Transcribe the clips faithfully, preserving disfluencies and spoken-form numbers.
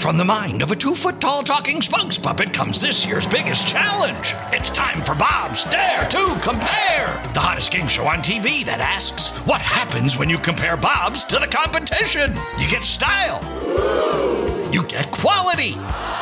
From the mind of a two-foot-tall talking spokes puppet comes this year's biggest challenge. It's time for Bob's Dare to Compare, the hottest game show on T V that asks, what happens when you compare Bobs to the competition? You get style. You get quality.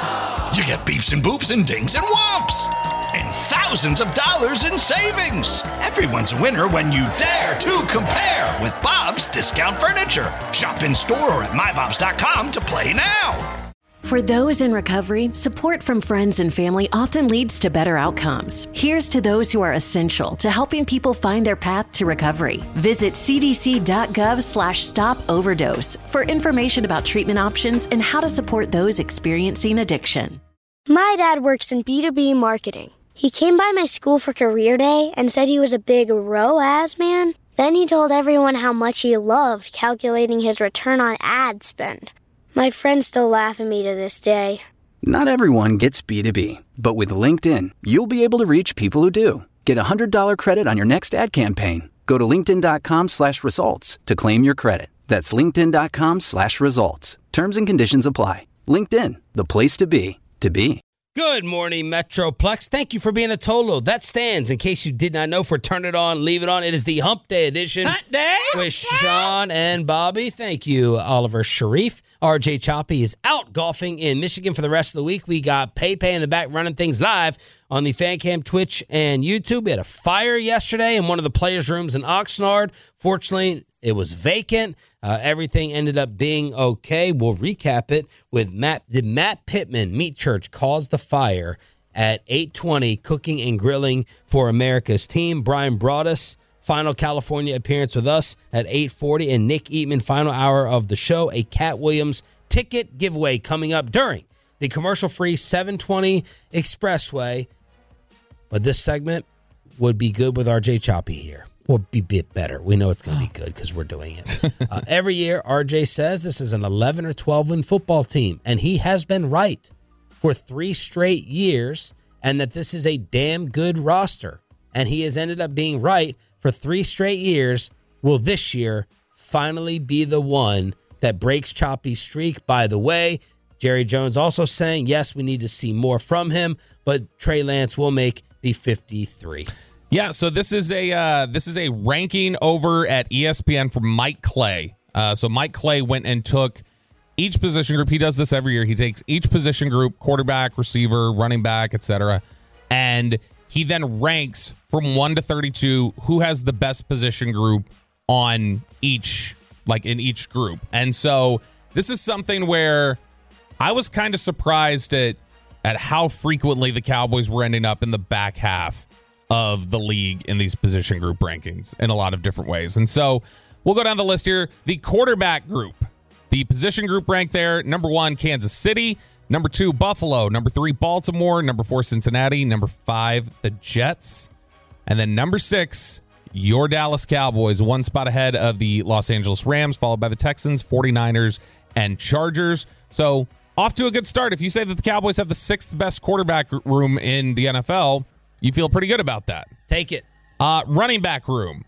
You get beeps and boops and dings and whomps. And thousands of dollars in savings. Everyone's a winner when you dare to compare with Bob's Discount Furniture. Shop in store or at my bobs dot com to play now. For those in recovery, support from friends and family often leads to better outcomes. Here's to those who are essential to helping people find their path to recovery. Visit cdc.gov slash stop overdose for information about treatment options and how to support those experiencing addiction. My dad works in B two B marketing. He came by my school for career day and said he was a big R O A S man. Then he told everyone how much he loved calculating his return on ad spend. My friends still laugh at me to this day. Not everyone gets B two B, but with LinkedIn, you'll be able to reach people who do. Get a one hundred dollars credit on your next ad campaign. Go to linkedin.com slash results to claim your credit. That's linkedin.com slash results. Terms and conditions apply. LinkedIn, the place to be, to be. Good morning, Metroplex. Thank you for being a Tolo. That stands, in case you did not know, for Turn It On, Leave It On. It is the Hump Day edition. Hump Day? With Sean and Bobby. Thank you, Oliver Sharif. R J Choppy is out golfing in Michigan for the rest of the week. We got Pay-Pay in the back running things live on the Fan Cam, Twitch, and YouTube. We had a fire yesterday in one of the players' rooms in Oxnard. Fortunately, it was vacant. Uh, everything ended up being okay. We'll recap it with Matt. Did Matt Pittman, Meat Church, cause the fire at eight twenty, cooking and grilling for America's team? Brian Broaddus, final California appearance with us at eight forty. And Nick Eatman, final hour of the show. A Cat Williams ticket giveaway coming up during the commercial-free seven twenty Expressway. But this segment would be good with R J Choppy here. Will be a bit better. We know it's going to be good because we're doing it. Uh, every year, R J says this is an eleven or twelve win football team, and he has been right for three straight years, and that this is a damn good roster. And he has ended up being right for three straight years. Will this year finally be the one that breaks Choppy's streak? By the way, Jerry Jones also saying, yes, we need to see more from him, but Trey Lance will make the fifty-three. Yeah, so this is a uh, this is a ranking over at E S P N from Mike Clay. Uh, so Mike Clay went and took each position group. He does this every year. He takes each position group, quarterback, receiver, running back, et cetera, and he then ranks from one to thirty-two who has the best position group on each, like in each group. And so this is something where I was kind of surprised at at how frequently the Cowboys were ending up in the back half of the league in these position group rankings in a lot of different ways. And so we'll go down the list here. The quarterback group, the position group rank there, number one, Kansas City. Number two, Buffalo. Number three, Baltimore. Number four, Cincinnati. Number five, the Jets. And then number six, your Dallas Cowboys, one spot ahead of the Los Angeles Rams, followed by the Texans, forty-niners, and Chargers. So off to a good start. If you say that the Cowboys have the sixth best quarterback room in the N F L, you feel pretty good about that. Take it. Uh, running back room.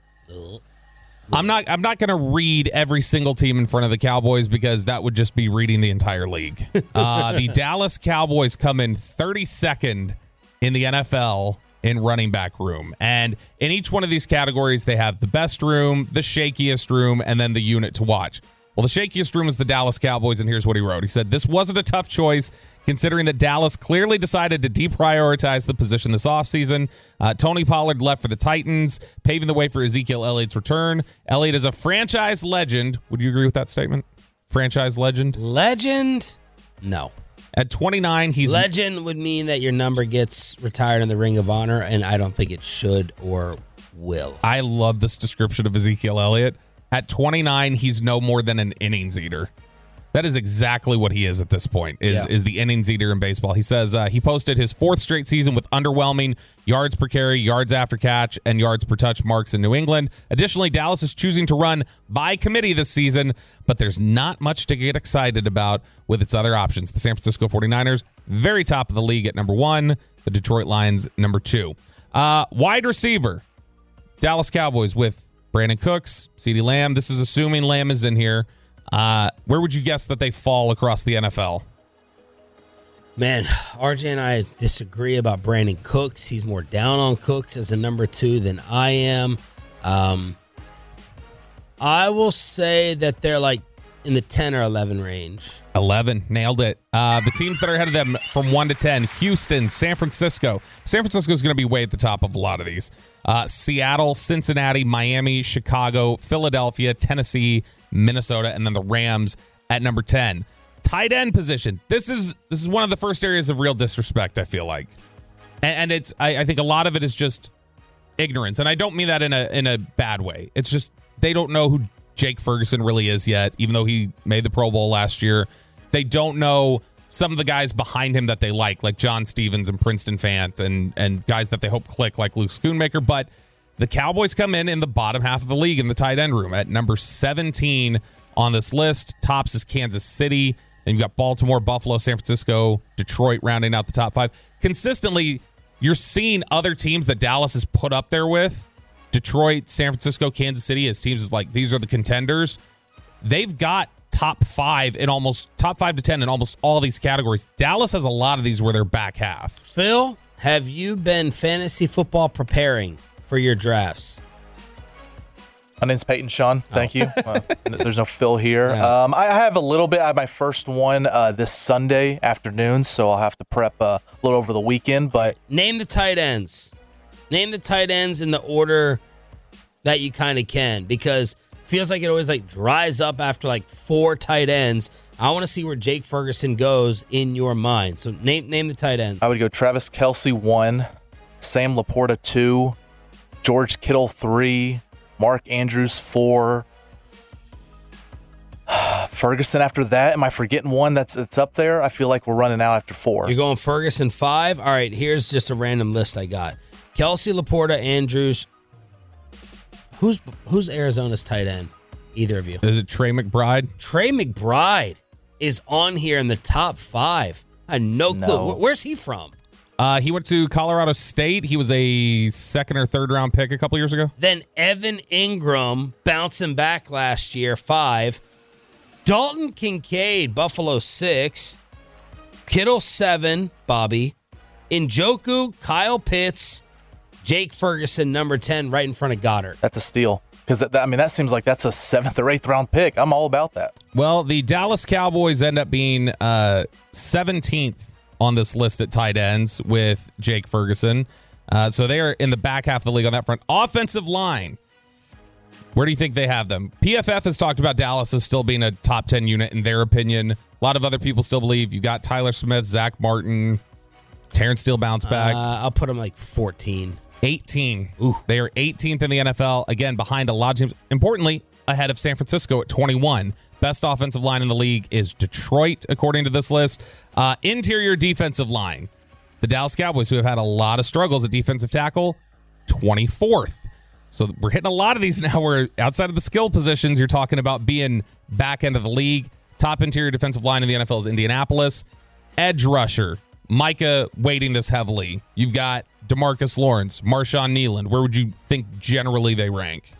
I'm not I'm not going to read every single team in front of the Cowboys because that would just be reading the entire league. Uh, the Dallas Cowboys come in thirty-second in the N F L in running back room. And in each one of these categories, they have the best room, the shakiest room, and then the unit to watch. Well, the shakiest room is the Dallas Cowboys, and here's what he wrote. He said, this wasn't a tough choice, considering that Dallas clearly decided to deprioritize the position this offseason. Uh, Tony Pollard left for the Titans, paving the way for Ezekiel Elliott's return. Elliott is a franchise legend. Would you agree with that statement? Franchise legend? Legend? No. At twenty-nine, he's... Legend would mean that your number gets retired in the Ring of Honor, and I don't think it should or will. I love this description of Ezekiel Elliott. At twenty-nine, he's no more than an innings eater. That is exactly what he is at this point, is, yeah. is the innings eater in baseball. He says uh, he posted his fourth straight season with underwhelming yards per carry, yards after catch, and yards per touch marks in New England. Additionally, Dallas is choosing to run by committee this season, but there's not much to get excited about with its other options. The San Francisco forty-niners, very top of the league at number one. The Detroit Lions, number two. Uh, wide receiver, Dallas Cowboys with Brandon Cooks, CeeDee Lamb. This is assuming Lamb is in here. Uh, where would you guess that they fall across the N F L? Man, R J and I disagree about Brandon Cooks. He's more down on Cooks as a number two than I am. Um, I will say that they're like in the ten or eleven range. eleven. Nailed it. Uh, the teams that are ahead of them from one to ten, Houston, San Francisco. San Francisco is going to be way at the top of a lot of these. Uh, Seattle, Cincinnati, Miami, Chicago, Philadelphia, Tennessee, Minnesota, and then the Rams at number ten. Tight end position. This is this is one of the first areas of real disrespect, I feel like. And, and it's I, I think a lot of it is just ignorance. And I don't mean that in a in a bad way. It's just they don't know who Jake Ferguson really is yet, even though he made the Pro Bowl last year. They don't know some of the guys behind him that they like, like John Stevens and Princeton Fant, and and guys that they hope click, like Luke Schoonmaker. But the Cowboys come in in the bottom half of the league in the tight end room at number seventeen on this list. Tops is Kansas City. And you've got Baltimore, Buffalo, San Francisco, Detroit rounding out the top five. Consistently, you're seeing other teams that Dallas has put up there with. Detroit, San Francisco, Kansas City as teams is like, these are the contenders. They've got top five in almost top five to ten in almost all these categories. Dallas has a lot of these where they're back half. Phil, have you been fantasy football preparing for your drafts? My name's Peyton Sean. Thank oh. you. Uh, there's no Phil here. Yeah. Um, I have a little bit. I have my first one uh, this Sunday afternoon, so I'll have to prep uh, a little over the weekend. But name the tight ends. Name the tight ends in the order that you kind of can, because it feels like it always like dries up after like four tight ends. I want to see where Jake Ferguson goes in your mind. So name name the tight ends. I would go Travis Kelce one, Sam Laporta two, George Kittle three, Mark Andrews four. Ferguson after that. Am I forgetting one that's that's up there? I feel like we're running out after four. You're going Ferguson five? All right, here's just a random list I got. Kelce, Laporta, Andrews. Who's who's Arizona's tight end? Either of you. Is it Trey McBride? Trey McBride is on here in the top five. I had no clue. No. Where's he from? Uh, he went to Colorado State. He was a second or third round pick a couple years ago. Then Evan Ingram bouncing back last year, five. Dalton Kincaid, Buffalo, six. Kittle, seven, Bobby. Njoku, Kyle Pitts, Jake Ferguson, number ten, right in front of Goddard. That's a steal. Because, I mean, that seems like that's a seventh or eighth round pick. I'm all about that. Well, the Dallas Cowboys end up being uh, seventeenth on this list at tight ends with Jake Ferguson. Uh, so they are in the back half of the league on that front. Offensive line. Where do you think they have them? P F F has talked about Dallas as still being a top ten unit in their opinion. A lot of other people still believe. You got Tyler Smith, Zach Martin, Terrence Steele bounce back. Uh, I'll put him like fourteen. eighteen. Ooh. They are eighteenth in the N F L. Again, behind a lot of teams. Importantly, ahead of San Francisco at twenty-one. Best offensive line in the league is Detroit, according to this list. Uh, interior defensive line. The Dallas Cowboys, who have had a lot of struggles at defensive tackle, twenty-fourth. So we're hitting a lot of these now where outside of the skill positions, you're talking about being back end of the league. Top interior defensive line in the N F L is Indianapolis. Edge rusher. Micah weighting this heavily. You've got DeMarcus Lawrence, Marshawn Nealand. Where would you think generally they rank?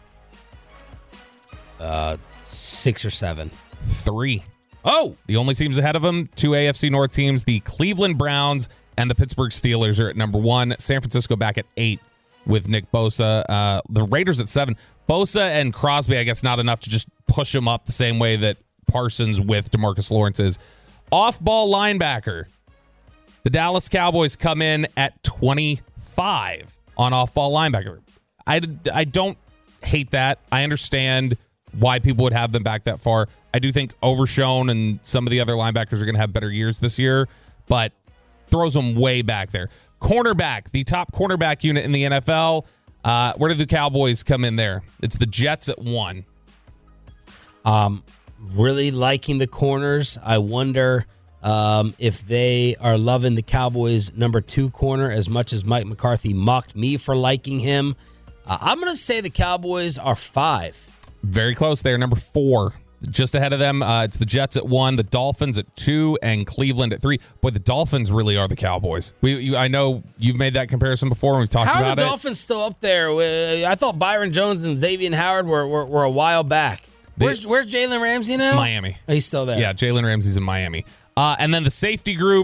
Uh, six or seven. Three. Oh, the only teams ahead of them, two A F C North teams, the Cleveland Browns and the Pittsburgh Steelers are at number one. San Francisco back at eight with Nick Bosa. Uh, the Raiders at seven. Bosa and Crosby, I guess not enough to just push them up the same way that Parsons with DeMarcus Lawrence is. Off-ball linebacker. The Dallas Cowboys come in at twenty-five on off-ball linebacker. I, I don't hate that. I understand why people would have them back that far. I do think Overshown and some of the other linebackers are going to have better years this year, but throws them way back there. Cornerback, the top cornerback unit in the N F L. Uh, where do the Cowboys come in there? It's the Jets at one. Um, really liking the corners. I wonder um, if they are loving the Cowboys' number two corner as much as Mike McCarthy mocked me for liking him. Uh, I'm going to say the Cowboys are five. Very close there, number four. Just ahead of them, uh, it's the Jets at one, the Dolphins at two, and Cleveland at three. Boy, the Dolphins really are the Cowboys. We, you, I know you've made that comparison before, and we've talked How about it. are the Dolphins still up there? I thought Byron Jones and Xavier Howard were, were, were a while back. Where's, where's Jalen Ramsey now? Miami. Oh, he's still there. Yeah, Jalen Ramsey's in Miami. Uh, and then the safety group,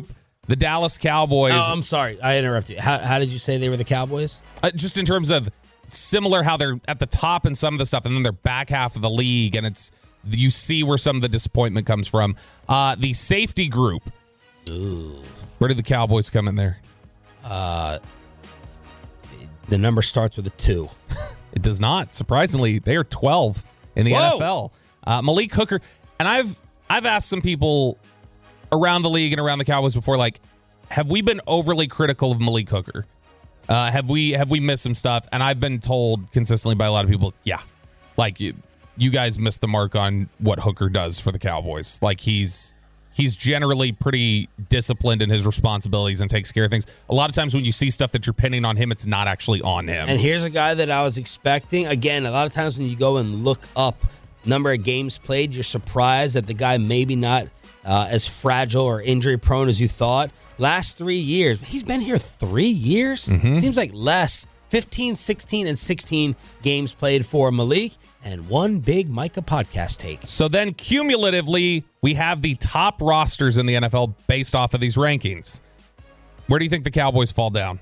The Dallas Cowboys. Oh, I'm sorry. I interrupted you. How, how did you say they were the Cowboys? Uh, just in terms of similar how they're at the top in some of the stuff, and then they're back half of the league, and it's you see where some of the disappointment comes from. Uh, the safety group. Ooh. Where did the Cowboys come in there? Uh, the number starts with a two. It does not. Surprisingly, they are twelve in the Whoa. N F L. Uh, Malik Hooker, and I've I've asked some people around the league and around the Cowboys before, like, have we been overly critical of Malik Hooker? Uh, have we have we missed some stuff? And I've been told consistently by a lot of people, yeah, like you, you guys missed the mark on what Hooker does for the Cowboys. Like he's he's generally pretty disciplined in his responsibilities and takes care of things. A lot of times when you see stuff that you're pinning on him, it's not actually on him. And here's a guy that I was expecting. Again, a lot of times when you go and look up number of games played, you're surprised that the guy maybe not uh, as fragile or injury prone as you thought. Last three years, he's been here three years? Mm-hmm. Seems like less. fifteen, sixteen, and sixteen games played for Malik, and one big Micah podcast take. So then cumulatively, we have the top rosters in the N F L based off of these rankings. Where do you think the Cowboys fall down?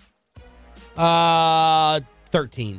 Uh, thirteen.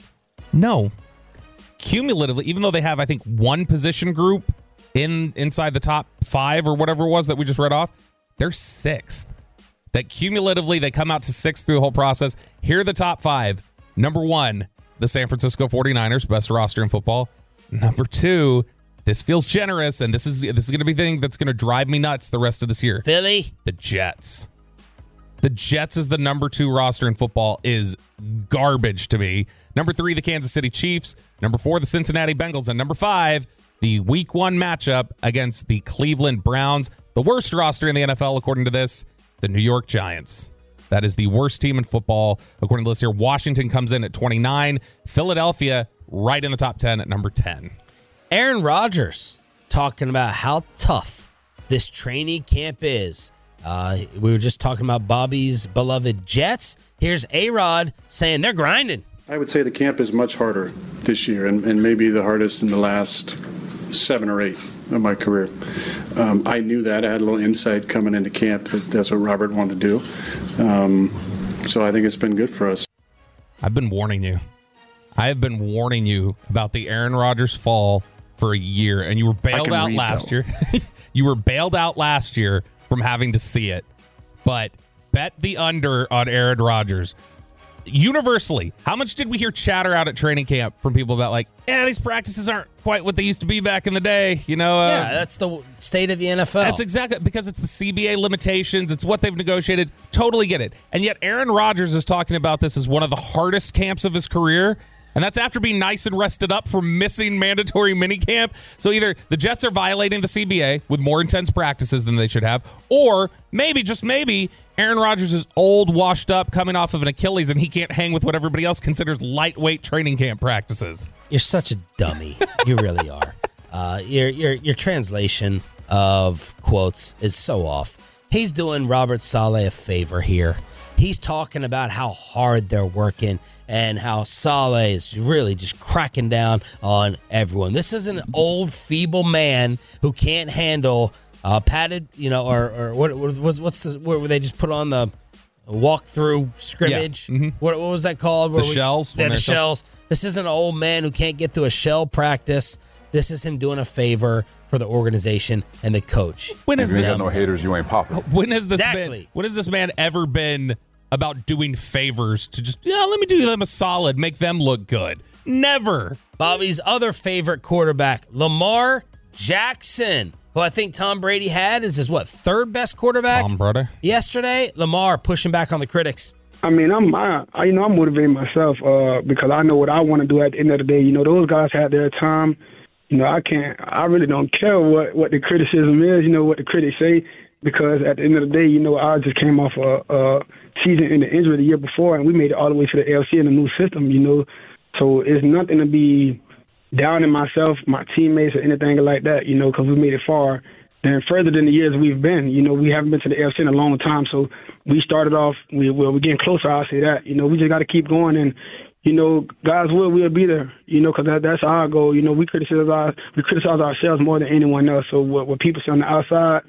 No. Cumulatively, even though they have, I think, one position group in inside the top five or whatever it was that we just read off, they're sixth. That cumulatively, they come out to sixth through the whole process. Here are the top five. Number one, the San Francisco forty-niners, best roster in football. Number two, this feels generous, and this is this is going to be the thing that's going to drive me nuts the rest of this year. Philly. The Jets. The Jets as the number two roster in football is garbage to me. Number three, the Kansas City Chiefs. Number four, the Cincinnati Bengals. And number five, the week one matchup against the Cleveland Browns. The worst roster in the N F L, according to this, the New York Giants. That is the worst team in football, according to this here. Washington comes in at twenty-nine. Philadelphia right in the top ten at number ten. Aaron Rodgers talking about how tough this training camp is. Uh, we were just talking about Bobby's beloved Jets. Here's A-Rod saying they're grinding. I would say the camp is much harder this year, and, and maybe the hardest in the last seven or eight of my career. Um, I knew that. I had a little insight coming into camp that that's what Robert wanted to do. Um, so I think it's been good for us. I've been warning you. I have been warning you about the Aaron Rodgers fall for a year, and you were bailed out read, last though. year. You were bailed out last year from having to see it. But bet the under on Aaron Rodgers. Universally, how much did we hear chatter out at training camp from people about, like, yeah, these practices aren't quite what they used to be back in the day, you know? Uh, Yeah, that's the state of the N F L. That's exactly, because it's the C B A limitations. It's what they've negotiated. Totally get it. And yet Aaron Rodgers is talking about this as one of the hardest camps of his career. And that's after being nice and rested up from missing mandatory minicamp. So either the Jets are violating the C B A with more intense practices than they should have, or maybe, just maybe, Aaron Rodgers is old, washed up, coming off of an Achilles, and he can't hang with what everybody else considers lightweight training camp practices. You're such a dummy. You really are. Uh, your your your translation of quotes is so off. He's doing Robert Saleh a favor here. He's talking about how hard they're working and how Saleh is really just cracking down on everyone. This is an old, feeble man who can't handle uh, padded, you know, or or what was what's the where they just put on the walk-through scrimmage? Yeah. Mm-hmm. What what was that called? The Where we, shells. Yeah, the shells. shells. This isn't an old man who can't get through a shell practice. This is him doing a favor for the organization and the coach. When has If you this? ain't got no haters, you ain't popping. When has this Exactly. been? When has this man ever been about doing favors to just, yeah, let me do them a solid, make them look good? Never. Bobby's other favorite quarterback, Lamar Jackson, who I think Tom Brady had as his, what, third best quarterback Tom brother. yesterday. Lamar pushing back on the critics. I mean, I'm, I, I, you know, I'm motivating myself uh, because I know what I want to do at the end of the day. You know, those guys had their time. You know, I can't, I really don't care what, what the criticism is, you know, what the critics say, because at the end of the day, you know, I just came off a, a season in the injury the year before, and we made it all the way to the A L C in a new system, you know. So it's nothing to be down in myself, my teammates, or anything like that, you know, because we made it far. And further than the years we've been, you know, we haven't been to the A F C in a long time. So we started off, we, well, we're getting closer, I'll say that. You know, we just got to keep going. And, you know, God's will, we'll be there, you know, because that, that's our goal. You know, we criticize, our, we criticize ourselves more than anyone else. So what, what people say on the outside,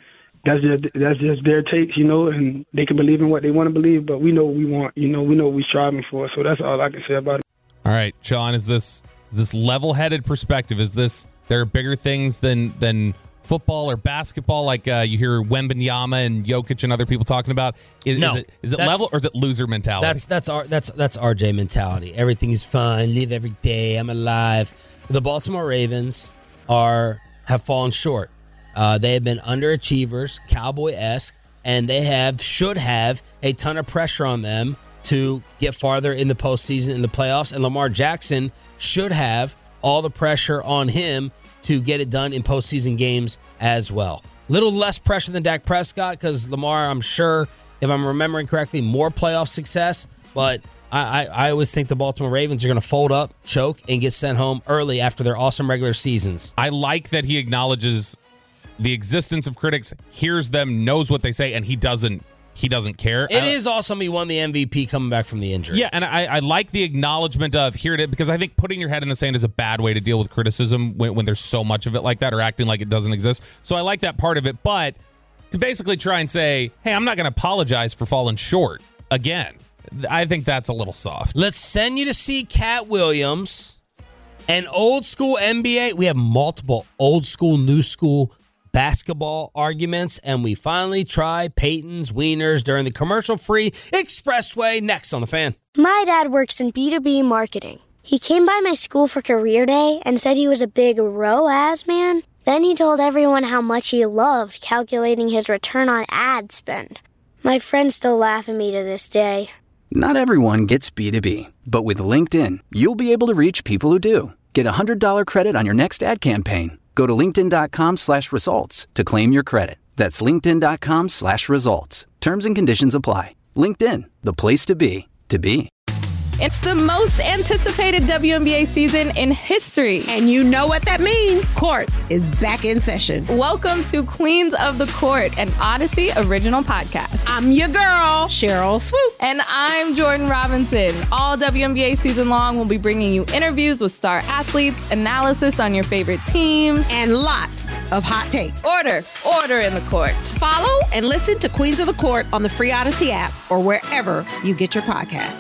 that's just that's just their takes, you know, and they can believe in what they want to believe, but we know what we want, you know, we know what we're striving for. So that's all I can say about it. All right, Sean, is this is this level-headed perspective? Is this there are bigger things than than football or basketball, like uh, you hear Wembanyama and Jokic and other people talking about? Is, no, is it is it level or is it loser mentality? That's that's our that's that's R J mentality. Everything is fun. Live every day. I'm alive. The Baltimore Ravens are have fallen short. Uh, they have been underachievers, Cowboy-esque, and they have should have a ton of pressure on them to get farther in the postseason, in the playoffs. And Lamar Jackson should have all the pressure on him to get it done in postseason games as well. Little less pressure than Dak Prescott because Lamar, I'm sure, if I'm remembering correctly, more playoff success. But I, I, I always think the Baltimore Ravens are going to fold up, choke, and get sent home early after their awesome regular seasons. I like that he acknowledges the existence of critics, hears them, knows what they say, and he doesn't he doesn't care. It is awesome he won the M V P coming back from the injury. Yeah, and I, I like the acknowledgement of here it is, because I think putting your head in the sand is a bad way to deal with criticism when, when there's so much of it like that, or acting like it doesn't exist. So I like that part of it, but to basically try and say, hey, I'm not going to apologize for falling short again, I think that's a little soft. Let's send you to see Cat Williams, an old school N B A. We have multiple old school, new school basketball arguments, and we finally try Peyton's Wieners during the commercial-free Expressway next on The Fan. My dad works in B two B marketing. He came by my school for career day and said he was a big R O A S man. Then he told everyone how much he loved calculating his return on ad spend. My friends still laugh at me to this day. Not everyone gets B two B, but with LinkedIn, you'll be able to reach people who do. Get a one hundred dollars credit on your next ad campaign. Go to linkedin.com slash results to claim your credit. That's linkedin.com slash results. Terms and conditions apply. LinkedIn, the place to be, to be. It's the most anticipated W N B A season in history. And you know what that means. Court is back in session. Welcome to Queens of the Court, an Odyssey original podcast. I'm your girl, Cheryl Swoops. And I'm Jordan Robinson. All W N B A season long, we'll be bringing you interviews with star athletes, analysis on your favorite teams, and lots of hot takes. Order, order in the court. Follow and listen to Queens of the Court on the free Odyssey app or wherever you get your podcasts.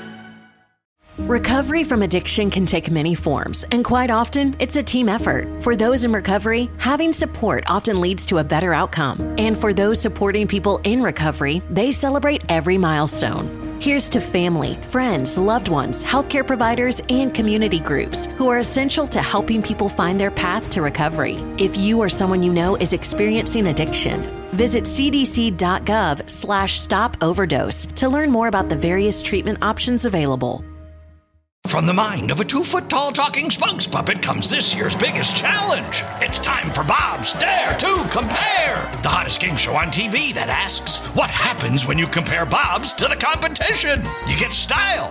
Recovery from addiction can take many forms, and quite often, it's a team effort. For those in recovery, having support often leads to a better outcome. And for those supporting people in recovery, they celebrate every milestone. Here's to family, friends, loved ones, healthcare providers, and community groups who are essential to helping people find their path to recovery. If you or someone you know is experiencing addiction, visit cdc.gov slash stop overdose to learn more about the various treatment options available. From the mind of a two-foot-tall talking spokes puppet comes this year's biggest challenge. It's time for Bob's Dare to Compare, the hottest game show on T V that asks, what happens when you compare Bob's to the competition? You get style.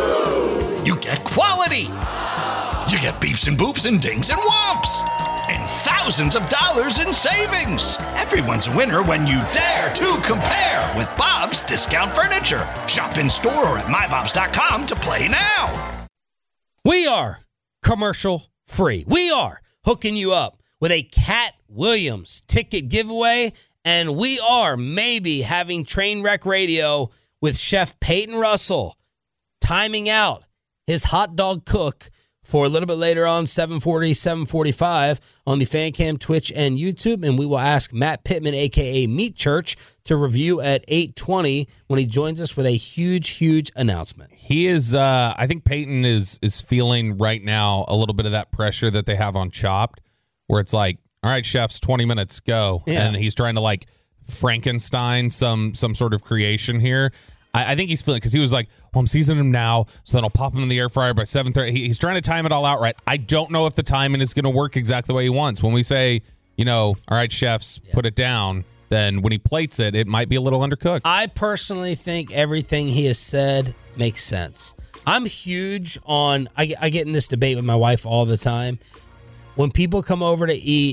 You get quality. You get beeps and boops and dings and whomps. And thousands of dollars in savings. Everyone's a winner when you dare to compare with Bob's Discount Furniture. Shop in store or at my bobs dot com to play now. We are commercial free. We are hooking you up with a Cat Williams ticket giveaway, and we are maybe having Trainwreck Radio with Chef Peyton Russell timing out his hot dog cook for a little bit later on, seven forty, seven forty-five on the FanCam, Twitch, and YouTube. And we will ask Matt Pittman, a k a. Meat Church, to review at eight twenty when he joins us with a huge, huge announcement. He is, uh, I think Peyton is is feeling right now a little bit of that pressure that they have on Chopped, where it's like, all right, chefs, twenty minutes, go. Yeah. And he's trying to like Frankenstein some some sort of creation here. I, I think he's feeling, because he was like, well, I'm seasoning him now, so then I'll pop him in the air fryer by seven thirty. He, he's trying to time it all out right. I don't know if the timing is going to work exactly the way he wants. When we say, you know, all right, chefs, yeah. put it down, then when he plates it, it might be a little undercooked. I personally think everything he has said makes sense. I'm huge on, I, I get in this debate with my wife all the time. When people come over to eat,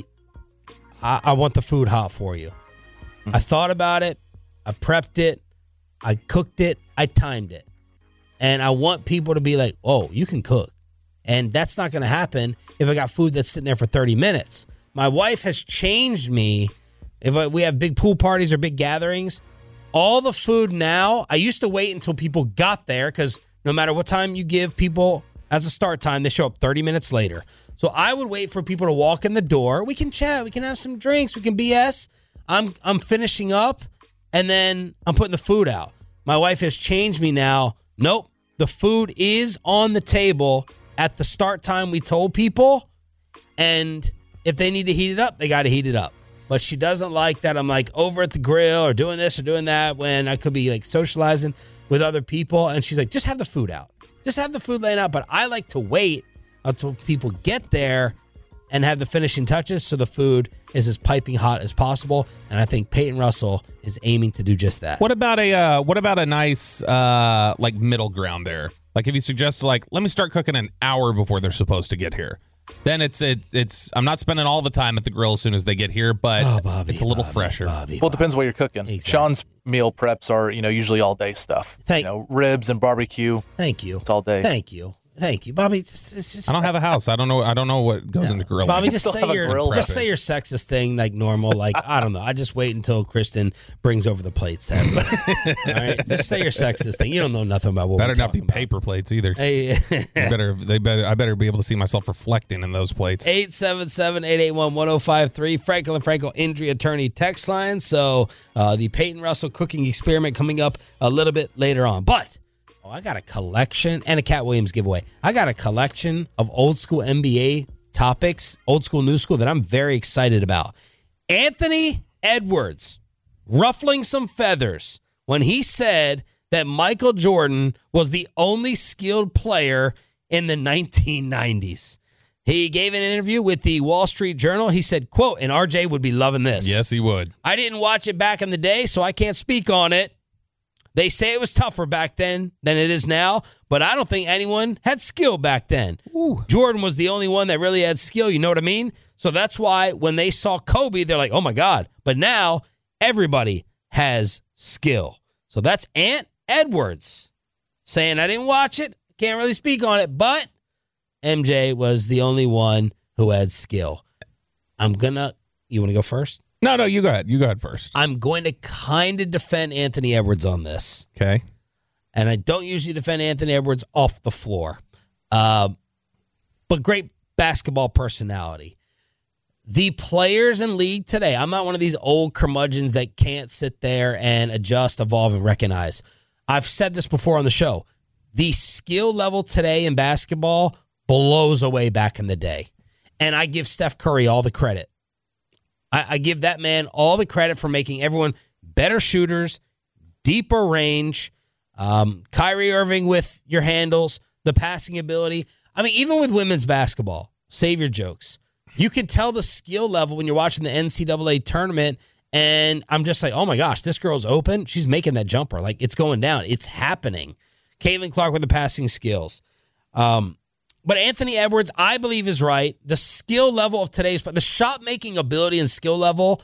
I, I want the food hot for you. Mm-hmm. I thought about it. I prepped it. I cooked it. I timed it. And I want people to be like, oh, you can cook. And that's not going to happen if I got food that's sitting there for thirty minutes. My wife has changed me If we have big pool parties or big gatherings, all the food now, I used to wait until people got there because no matter what time you give people as a start time, they show up thirty minutes later. So I would wait for people to walk in the door. We can chat. We can have some drinks. We can B S. I'm I'm finishing up, and then I'm putting the food out. My wife has changed me now. Nope. The food is on the table at the start time we told people, and if they need to heat it up, they got to heat it up. But she doesn't like that I'm like over at the grill or doing this or doing that when I could be like socializing with other people. And she's like, just have the food out. Just have the food laying out. But I like to wait until people get there and have the finishing touches so the food is as piping hot as possible. And I think Peyton Russell is aiming to do just that. What about a uh, what about a nice uh, like middle ground there? Like if you suggest like, let me start cooking an hour before they're supposed to get here. Then it's it, it's I'm not spending all the time at the grill as soon as they get here, but oh, Bobby, it's a little Bobby, fresher. Bobby, well, it depends what you're cooking. Exactly. Sean's meal preps are, you know, usually all day stuff. Thank, you know, ribs and barbecue. Thank you. It's all day. Thank you. Thank you, Bobby. Just, just, I don't have a house. I don't know. I don't know what goes no. into grilling. Bobby, just say your grill just prepping. say your sexist thing like normal. Like I don't know. I just wait until Kristen brings over the plates. All right, just say your sexist thing. You don't know nothing about what better we're not be talking paper plates either. Hey, They better they better I better be able to see myself reflecting in those plates. eight seven seven, eight eight one, one zero five three, Franklin and Frankel Injury Attorney text line. So uh, the Peyton Russell cooking experiment coming up a little bit later on. But oh, I got a collection and a Cat Williams giveaway. I got a collection of old school N B A topics, old school, new school that I'm very excited about. Anthony Edwards ruffling some feathers when he said that Michael Jordan was the only skilled player in the nineteen nineties. He gave an interview with the Wall Street Journal. He said, quote, and R J would be loving this. Yes, he would. I didn't watch it back in the day, so I can't speak on it. They say it was tougher back then than it is now, but I don't think anyone had skill back then. Ooh. Jordan was the only one that really had skill, you know what I mean? So that's why when they saw Kobe, they're like, oh my God. But now everybody has skill. So that's Ant Edwards saying, I didn't watch it, can't really speak on it, but M J was the only one who had skill. I'm going to, you want to go first? No, no, you go ahead. You go ahead first. I'm going to kind of defend Anthony Edwards on this. Okay. And I don't usually defend Anthony Edwards off the floor. Uh, but great basketball personality. The players in league today, I'm not one of these old curmudgeons that can't sit there and adjust, evolve, and recognize. I've said this before on the show. The skill level today in basketball blows away back in the day. And I give Steph Curry all the credit. I, I give that man all the credit for making everyone better shooters, deeper range, um, Kyrie Irving with your handles, the passing ability. I mean, even with women's basketball, save your jokes. You can tell the skill level when you're watching the N C double A tournament, and I'm just like, oh my gosh, this girl's open. She's making that jumper. Like, it's going down. It's happening. Caitlin Clark with the passing skills. Um, But Anthony Edwards, I believe, is right. The skill level of today's, the shot-making ability and skill level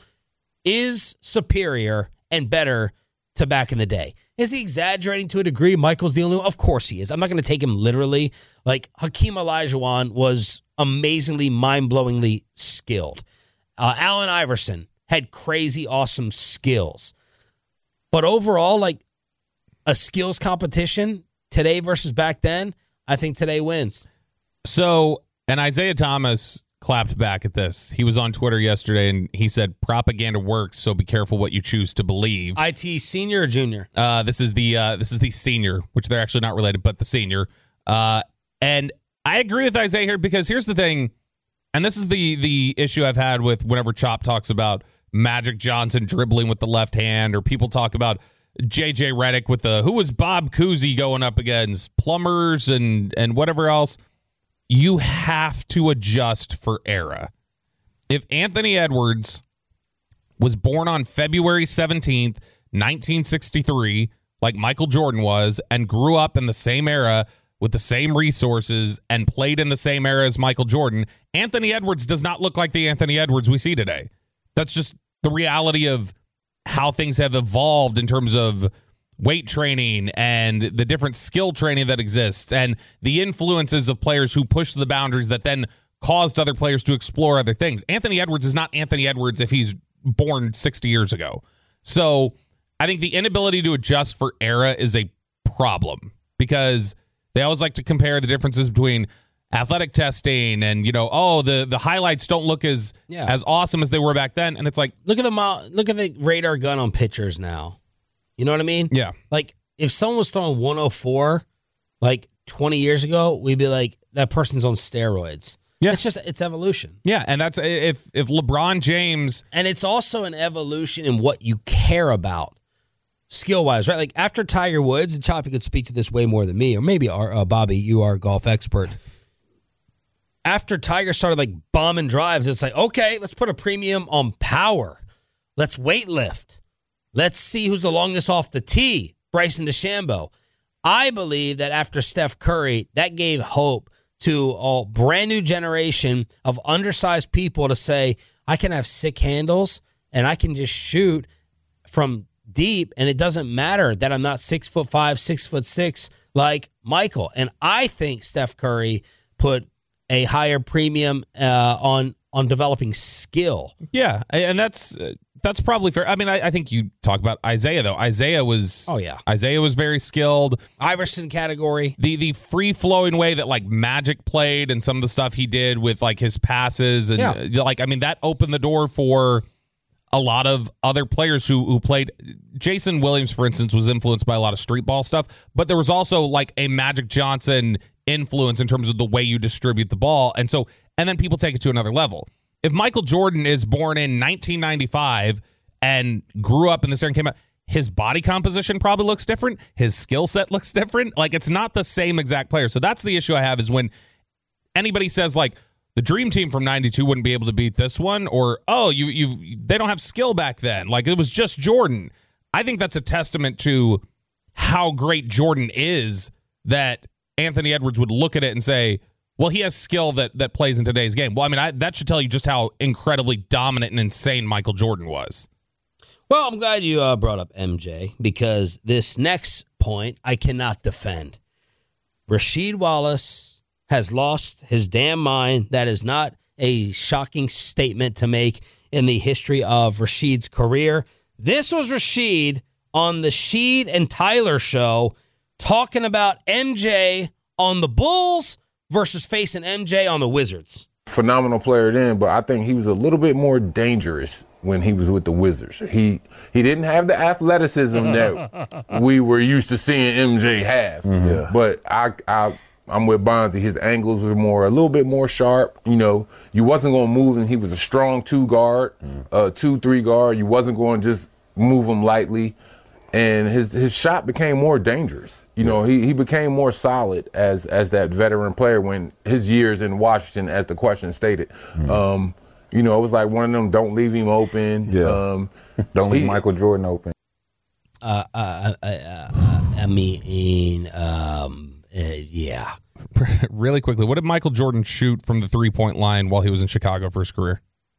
is superior and better to back in the day. Is he exaggerating to a degree? Michael's the only one? Of course he is. I'm not going to take him literally. Like, Hakeem Olajuwon was amazingly, mind-blowingly skilled. Uh, Allen Iverson had crazy, awesome skills. But overall, like, a skills competition today versus back then, I think today wins. So, and Isaiah Thomas clapped back at this. He was on Twitter yesterday, and he said, propaganda works, so be careful what you choose to believe. I T senior or junior? Uh, this is the uh, this is the senior, which they're actually not related, but the senior. Uh, and I agree with Isaiah here because here's the thing, and this is the the issue I've had with whenever Chop talks about Magic Johnson dribbling with the left hand, or people talk about J J Redick with the, who was Bob Cousy going up against, plumbers and and whatever else. You have to adjust for era. If Anthony Edwards was born on February seventeenth, nineteen sixty-three, like Michael Jordan was, and grew up in the same era with the same resources and played in the same era as Michael Jordan, Anthony Edwards does not look like the Anthony Edwards we see today. That's just the reality of how things have evolved in terms of weight training and the different skill training that exists and the influences of players who push the boundaries that then caused other players to explore other things. Anthony Edwards is not Anthony Edwards if he's born sixty years ago. So I think the inability to adjust for era is a problem because they always like to compare the differences between athletic testing and, you know, oh, the, the highlights don't look as Yeah. as awesome as they were back then. And it's like, Look at the mo- look at the radar gun on pitchers now. You know what I mean? yeah, Like if someone was throwing one oh four like twenty years ago, we'd be like, that person's on steroids. Yeah. It's just it's evolution. yeah. And that's if if LeBron James, And it's also an evolution in what you care about skill wise, right? Like after Tiger Woods, and Choppy could speak to this way more than me, or maybe our, uh, Bobby, you are a golf expert. After Tiger started like bombing drives, it's like, okay, let's put a premium on power. Let's weight lift. Let's see who's the longest off the tee. Bryson DeChambeau. I believe that after Steph Curry, that gave hope to a brand new generation of undersized people to say, I can have sick handles and I can just shoot from deep, and it doesn't matter that I'm not six foot five, six foot six like Michael. And I think Steph Curry put a higher premium uh, on on developing skill. yeah, and that's uh, that's probably fair. I mean, I, I think you talk about Isaiah though. Isaiah was Oh, yeah. Isaiah was very skilled. Iverson category. The the free flowing way that like Magic played and some of the stuff he did with like his passes and Yeah. uh, like I mean that opened the door for a lot of other players who who played. Jason Williams, for instance, was influenced by a lot of street ball stuff, but there was also like a Magic Johnson influence in terms of the way you distribute the ball. And so, and then people take it to another level. If Michael Jordan is born in nineteen ninety-five and grew up in this era and came out, his body composition probably looks different. His skill set looks different. Like it's not the same exact player. So that's the issue I have is when anybody says like, the dream team from ninety-two wouldn't be able to beat this one, or oh, you you they don't have skill back then. Like it was just Jordan. I think that's a testament to how great Jordan is that Anthony Edwards would look at it and say, well, he has skill that that plays in today's game. Well, I mean, I, that should tell you just how incredibly dominant and insane Michael Jordan was. Well, I'm glad you uh, brought up M J because this next point I cannot defend. Rasheed Wallace has lost his damn mind. That is not a shocking statement to make in the history of Rasheed's career. This was Rasheed on the Sheed and Tyler show talking about M J on the Bulls versus facing M J on the Wizards. Phenomenal player then, but I think he was a little bit more dangerous when he was with the Wizards. He he didn't have the athleticism that we were used to seeing M J have. Mm-hmm. Yeah. But I I I'm with Bonzi. His angles were more a little bit more sharp. You know, you wasn't going to move him. He was a strong two guard, mm. uh, two three guard. You wasn't going to just move him lightly, and his his shot became more dangerous. You yeah. know, he he became more solid as as that veteran player when his years in Washington, as the question stated. Mm. Um, you know, it was like one of them. Don't leave him open. Yeah. Um, don't leave he, Michael Jordan open. Uh, uh, uh, uh, I mean, um. Uh, yeah. Really quickly, what did Michael Jordan shoot from the three-point line while he was in Chicago for his career?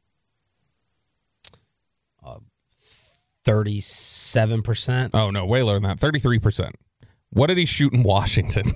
Uh, thirty-seven percent. Oh, no, way lower than that. thirty-three percent. What did he shoot in Washington?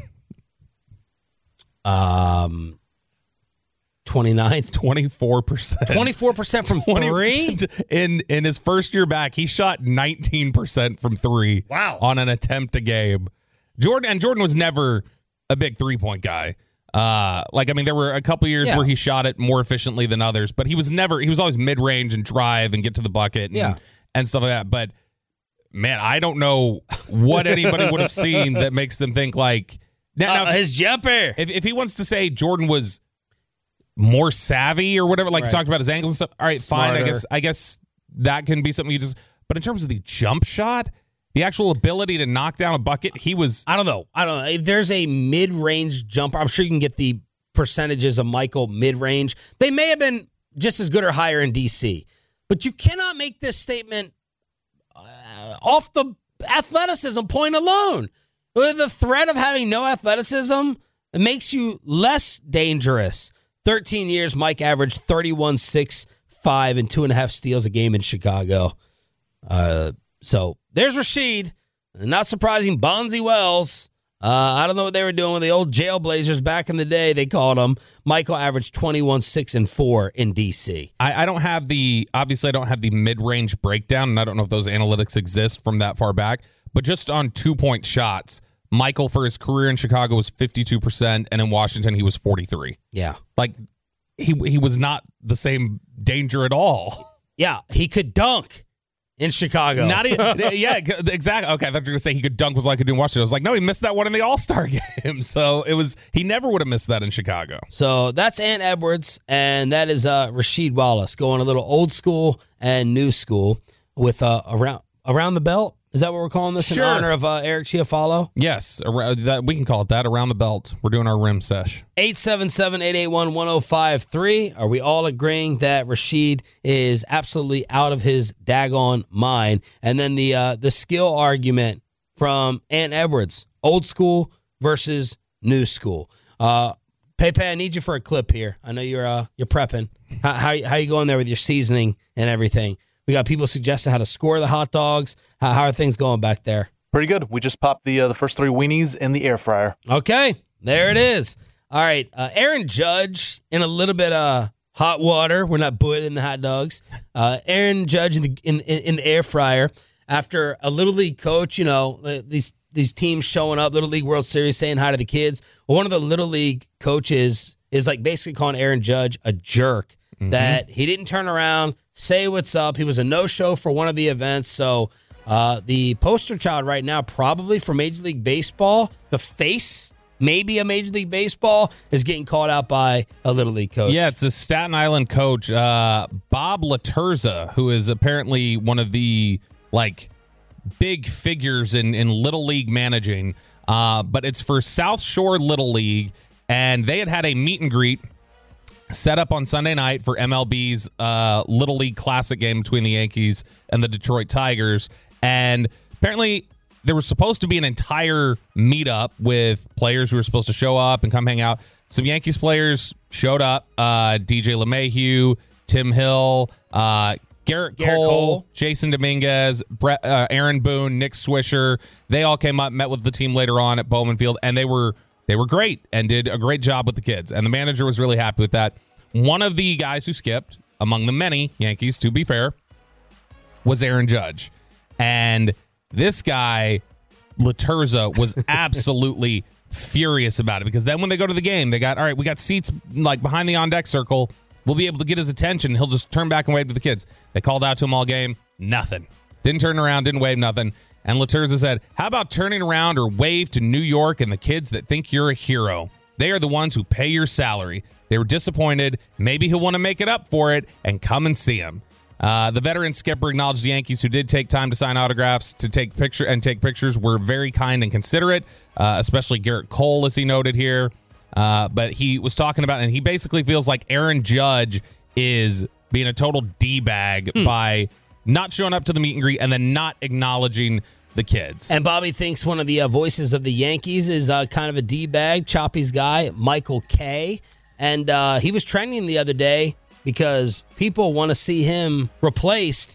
um, twenty-nine. twenty-four percent. twenty-four percent from three? In, in his first year back, he shot nineteen percent from three. Wow. On an attempt a game. Jordan and Jordan was never a big three-point guy. Uh, like, I mean, there were a couple years yeah. where he shot it more efficiently than others, but he was never, he was always mid-range and drive and get to the bucket and, yeah. and stuff like that. But, man, I don't know what anybody would have seen that makes them think like, now, uh, now if, his jumper. If, if he wants to say Jordan was more savvy or whatever, like right. he talked about his angles and stuff, all right, fine. Smarter. I guess, I guess that can be something you just, but in terms of the jump shot, the actual ability to knock down a bucket, he was... I don't know. I don't know. If there's a mid-range jumper, I'm sure you can get the percentages of Michael mid-range. They may have been just as good or higher in D C. But you cannot make this statement uh, off the athleticism point alone. With the threat of having no athleticism, it makes you less dangerous. thirteen years, Mike averaged thirty-one, six, five, and two and a half steals a game in Chicago. Uh, so... There's Rasheed. Not surprising, Bonzi Wells Uh, I don't know what they were doing with the old Jailblazers back in the day. They called them. Michael averaged twenty-one, six, and four in D C. I, I don't have the, obviously I don't have the mid-range breakdown, and I don't know if those analytics exist from that far back, but just on two-point shots, Michael for his career in Chicago was fifty-two percent, and in Washington he was forty-three. Yeah. Like, he he was not the same danger at all. Yeah, he could dunk in Chicago. Not even, yeah, exactly. Okay, I thought you were going to say he could dunk was like he could do in Washington. I was like, no, he missed that one in the All-Star game. So it was, he never would have missed that in Chicago. So that's Ant Edwards, and that is uh, Rasheed Wallace going a little old school and new school with uh, around around the belt. Is that what we're calling this Sure. in honor of uh, Eric Chiafalo? Yes, around, that, we can call it that, around the belt. We're doing our rim sesh. eight seven seven, eight eight one, one oh five three. Are we all agreeing that Rasheed is absolutely out of his daggone mind? And then the uh, the skill argument from Ant Edwards, old school versus new school. Uh, Pepe, I need you for a clip here. I know you're uh, you're prepping. How, how how you going there with your seasoning and everything? We got people suggesting how to score the hot dogs. How, how are things going back there? Pretty good. We just popped the uh, the first three weenies in the air fryer. Okay, there it is. All right, uh, Aaron Judge in a little bit of hot water. We're not boiling the hot dogs. Uh, Aaron Judge in the in, in the air fryer after a Little League coach. You know, these these teams showing up, Little League World Series, saying hi to the kids. Well, one of the Little League coaches is like basically calling Aaron Judge a jerk. Mm-hmm. That he didn't turn around, say what's up. He was a no-show for one of the events. So uh, the poster child right now, probably for Major League Baseball, the face, maybe a Major League Baseball, is getting called out by a Little League coach. Yeah, it's a Staten Island coach, uh, Bob Laterza, who is apparently one of the like big figures in, in Little League managing. Uh, but it's for South Shore Little League, and they had had a meet and greet set up on Sunday night for M L B's uh, Little League Classic game between the Yankees and the Detroit Tigers. And apparently there was supposed to be an entire meetup with players who were supposed to show up and come hang out. Some Yankees players showed up. Uh, D J LeMahieu, Tim Hill, uh, Garrett, Garrett Cole, Cole, Jason Dominguez, Brett, uh, Aaron Boone, Nick Swisher. They all came up, met with the team later on at Bowman Field, and they were They were great and did a great job with the kids. And the manager was really happy with that. One of the guys who skipped, among the many Yankees, to be fair, was Aaron Judge. And this guy, Laterza, was absolutely furious about it. Because then when they go to the game, they got, all right, we got seats like behind the on-deck circle. We'll be able to get his attention. He'll just turn back and wave to the kids. They called out to him all game. Nothing. Didn't turn around, didn't wave, nothing. And Laterza said, how about turning around or wave to New York and the kids that think you're a hero? They are the ones who pay your salary. They were disappointed. Maybe he'll want to make it up for it and come and see him. Uh, the veteran skipper acknowledged the Yankees, who did take time to sign autographs to take picture and take pictures, were very kind and considerate, uh, especially Garrett Cole, as he noted here. Uh, but he was talking about, and he basically feels like Aaron Judge is being a total D-bag hmm. by not showing up to the meet and greet and then not acknowledging the kids. And Bobby thinks one of the uh, voices of the Yankees is uh, kind of a D-bag, Choppy's guy, Michael Kay. And uh, he was trending the other day because people want to see him replaced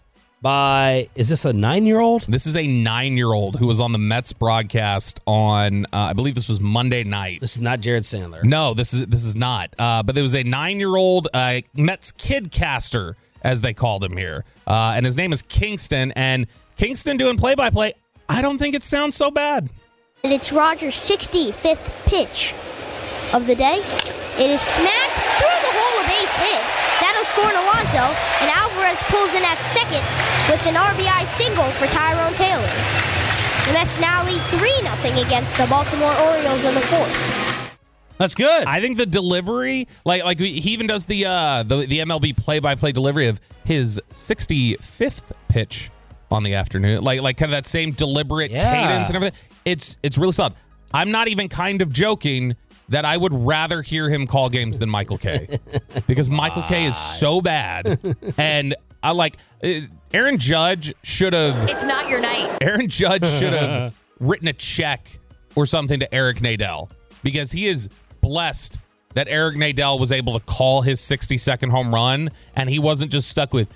by, is this a nine-year-old? This is a nine-year-old who was on the Mets broadcast on, uh, I believe this was Monday night. This is not Jared Sandler. No, this is this is not. Uh, but there was a nine-year-old uh, Mets kidcaster, as they called him here. Uh, and his name is Kingston. And Kingston doing play-by-play, I don't think it sounds so bad. And it's Rogers' sixty-fifth pitch of the day. It is smacked through the hole, a base hit. That'll score Alonso, and Alvarez pulls in at second with an R B I single for Tyrone Taylor. The Mets now lead three nothing against the Baltimore Orioles in the fourth. That's good. I think the delivery, like like he even does the uh, the, the M L B play-by-play delivery of his sixty-fifth pitch on the afternoon, like like kind of that same deliberate yeah. cadence and everything. It's it's really solid. I'm not even kind of joking that I would rather hear him call games than Michael Kay, because Michael Kay is so bad, and I like Aaron Judge should have. It's not your night. Aaron Judge should have written a check or something to Eric Nadel, because he is blessed that Eric Nadel was able to call his sixty-second home run, and he wasn't just stuck with,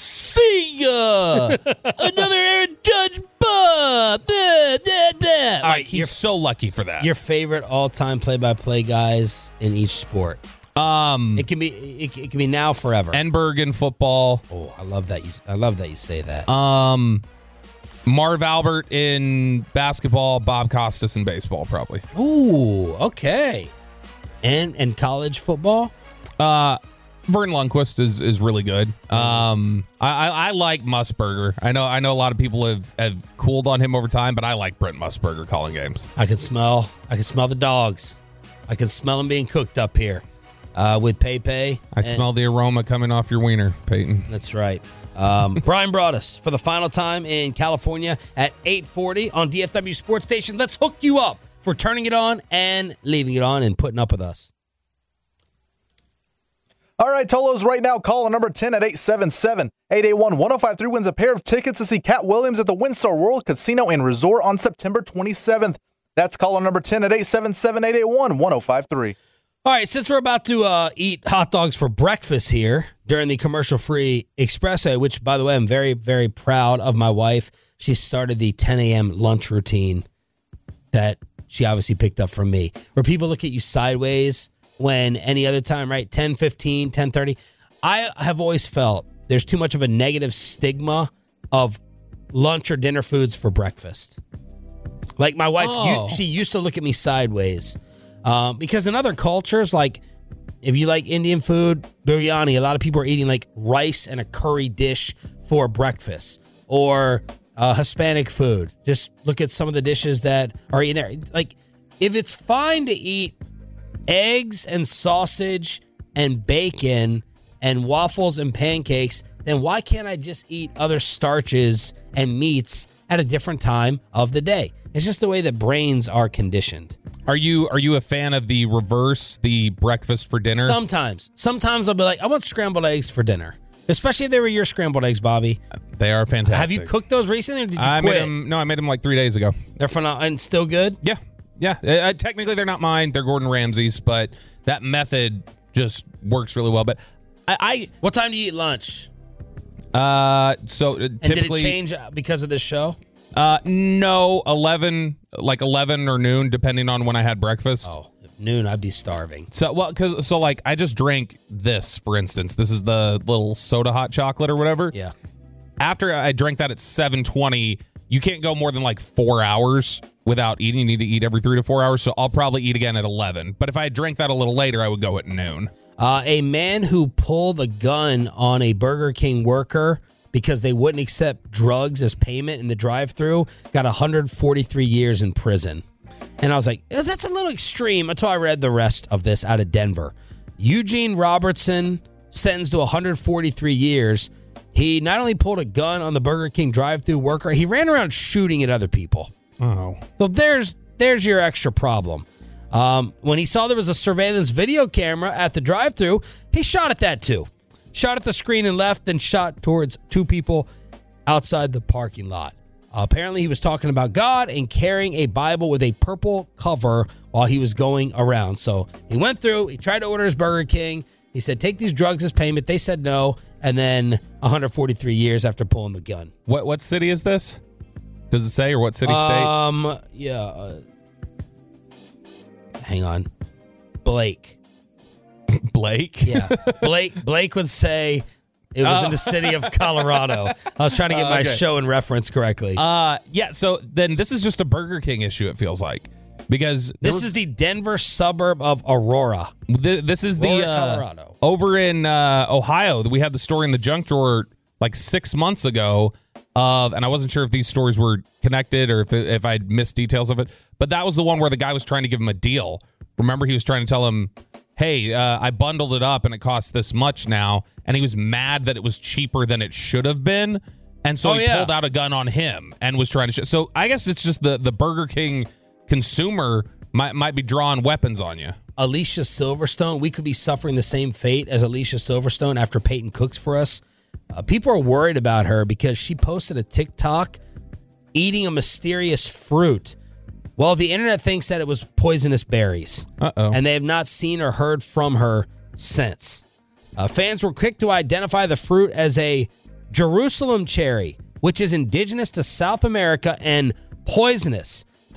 see ya! Another Aaron Judge Bob! Blah, blah, blah. All right, like he's so lucky for that. Your favorite all-time play-by-play guys in each sport. Um, it can be it, it can be now forever. Enberg in football. Oh, I love that you I love that you say that. Um, Marv Albert in basketball. Bob Costas in baseball, probably. Ooh, okay. And and college football. Uh. Vern Lundquist is, is really good. Um, I, I, I like Musburger. I know I know a lot of people have, have cooled on him over time, but I like Brent Musburger calling games. I can smell I can smell the dogs. I can smell them being cooked up here uh, with Pepe. I smell the aroma coming off your wiener, Peyton. That's right. Um, Brian Broaddus for the final time in California at eight forty on D F W Sports Station. Let's hook you up for turning it on and leaving it on and putting up with us. All right, Tolos, right now, caller number ten at eight seven seven, eight eight one, one oh five three wins a pair of tickets to see Cat Williams at the WinStar World Casino and Resort on September twenty-seventh. That's caller number ten at eight seven seven, eight eight one, one oh five three. All right, since we're about to uh, eat hot dogs for breakfast here during the commercial-free Expressway, which, by the way, I'm very, very proud of my wife. She started the ten a.m. lunch routine that she obviously picked up from me, where people look at you sideways when any other time, right? ten fifteen, ten thirty. I have always felt there's too much of a negative stigma of lunch or dinner foods for breakfast. Like my wife, Oh. you, she used to look at me sideways. Um, because in other cultures, like if you like Indian food, biryani, a lot of people are eating like rice and a curry dish for breakfast. Or uh, Hispanic food. Just look at some of the dishes that are in there. Like if it's fine to eat eggs and sausage and bacon and waffles and pancakes, then why can't I just eat other starches and meats at a different time of the day? It's just the way that brains are conditioned. Are you are you a fan of the reverse, the breakfast for dinner? Sometimes. Sometimes I'll be like, I want scrambled eggs for dinner. Especially if they were your scrambled eggs, Bobby. They are fantastic. Have you cooked those recently or did you I quit? made them, no, I made them like three days ago. They're phenomenal and still good? Yeah. Yeah, uh, technically they're not mine. They're Gordon Ramsay's, but that method just works really well. But I, I what time do you eat lunch? Uh, so uh, And typically, did it change because of this show? Uh, no, eleven, like eleven or noon, depending on when I had breakfast. Oh, if noon, I'd be starving. So well, because so like I just drank this, for instance. This is the little soda hot chocolate or whatever. Yeah. After I drank that at seven twenty, you can't go more than like four hours without eating. You need to eat every three to four hours. So I'll probably eat again at eleven. But if I drank that a little later, I would go at noon. Uh, a man who pulled a gun on a Burger King worker because they wouldn't accept drugs as payment in the drive-thru got one hundred forty-three years in prison. And I was like, that's a little extreme until I read the rest of this out of Denver. Eugene Robertson sentenced to one hundred forty-three years. He not only pulled a gun on the Burger King drive-thru worker, he ran around shooting at other people. Oh. So there's there's your extra problem. Um, when he saw there was a surveillance video camera at the drive-thru, he shot at that too. Shot at the screen and left, then shot towards two people outside the parking lot. Uh, apparently, he was talking about God and carrying a Bible with a purple cover while he was going around. So he went through, he tried to order his Burger King. He said, take these drugs as payment. They said no. And then one hundred forty-three years after pulling the gun. What what city is this? Does it say, or what city, state? Um, yeah. Uh, hang on. Blake. Blake? Yeah. Blake Blake would say it was Oh. in the city of Colorado. I was trying to get Uh, my okay. show and reference correctly. Uh, yeah, so then this is just a Burger King issue, it feels like. Because there this was- is the Denver suburb of Aurora. th- this is the Aurora, uh, Colorado. over in uh, Ohio. We had the story in the junk drawer like six months ago of, and I wasn't sure if these stories were connected or if if I'd missed details of it. But that was the one where the guy was trying to give him a deal. Remember, he was trying to tell him, "Hey, uh, I bundled it up and it costs this much now," and he was mad that it was cheaper than it should have been, and so Oh, he yeah. pulled out a gun on him and was trying to. Sh- so I guess it's just the the Burger King consumer might might be drawing weapons on you. Alicia Silverstone, we could be suffering the same fate as Alicia Silverstone after Peyton cooks for us. Uh, people are worried about her because she posted a TikTok eating a mysterious fruit. Well, the internet thinks that it was poisonous berries. Uh-oh. And they have not seen or heard from her since. Uh, fans were quick to identify the fruit as a Jerusalem cherry, which is indigenous to South America and poisonous.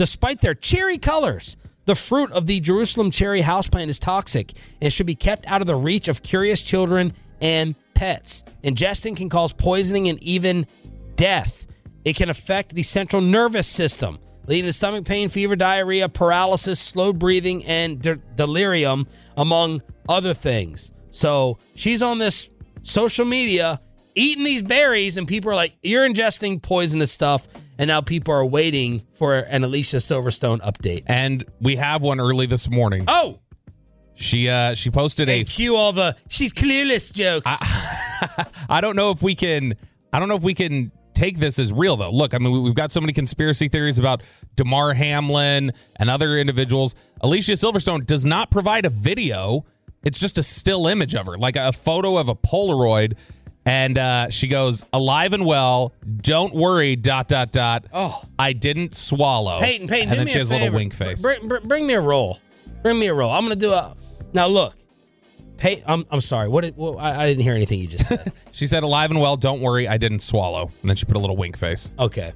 Despite their cherry colors, the fruit of the Jerusalem cherry houseplant is toxic and should be kept out of the reach of curious children and pets. Ingesting can cause poisoning and even death. It can affect the central nervous system, leading to stomach pain, fever, diarrhea, paralysis, slow breathing, and de- delirium, among other things. So she's on this social media eating these berries, and people are like, you're ingesting poisonous stuff. And now people are waiting for an Alicia Silverstone update. And we have one early this morning. Oh! She uh, she posted and a... cue all the, she's clueless jokes. I, I don't know if we can... I don't know if we can take this as real, though. Look, I mean, we've got so many conspiracy theories about Damar Hamlin and other individuals. Alicia Silverstone does not provide a video. It's just a still image of her, like a photo of a Polaroid. And uh, she goes, alive and well, don't worry, dot, dot, dot. Oh. I didn't swallow. Peyton, Peyton, and do then me she a has a favor. little wink face. Bring, bring, bring me a roll. Bring me a roll. I'm going to do a... Now, look. Pey, I'm, I'm sorry. What? Did, well, I, I didn't hear anything you just said. She said, alive and well, don't worry, I didn't swallow. And then she put a little wink face. Okay.